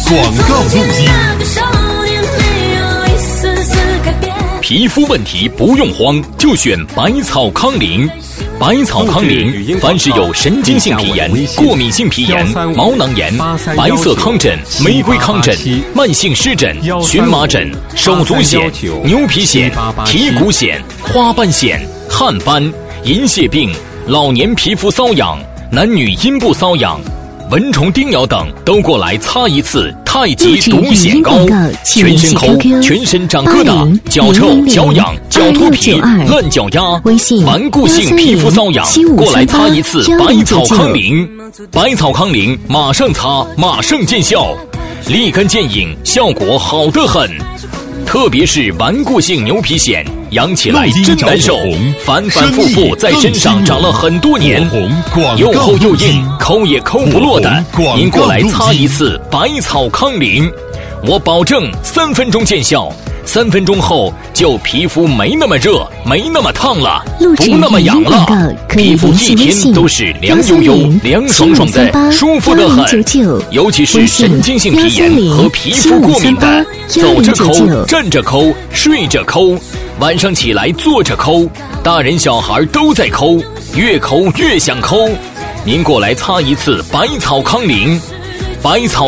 广告录音。皮肤问题不用慌，就选百草康宁。百草康宁，凡是有神经性皮炎、过敏性皮炎、毛囊炎、白色糠疹、玫瑰糠疹、慢性湿疹、荨麻疹、手足癣、牛皮癣、蹄骨癣、花斑癣、汗斑、银屑病、老年皮肤瘙痒、男女阴部瘙痒、蚊虫叮咬等，都过来擦一次太极毒癣膏，全身抠，全身长疙瘩，脚臭、脚痒、脚脱皮、乱脚丫，顽固性皮肤瘙痒，过来擦一次百草康宁。百草康宁马上擦，马上见效，立竿见影，效果好得很。特别是顽固性牛皮癣，痒起来真难受，反反复复在身上长了很多年，又厚又硬，抠也抠不落的。您过来擦一次百草康宁，我保证3分钟见效，3分钟后就皮肤没那么热，没那么烫了，不那么痒了，皮肤一天都是凉悠悠、凉爽爽的，舒服得很。尤其是神经性皮炎和皮肤过敏的，走着抠，站着抠，睡着抠，晚上起来坐着抠，大人小孩都在抠，越抠越想抠。您过来擦一次百草康宁，百草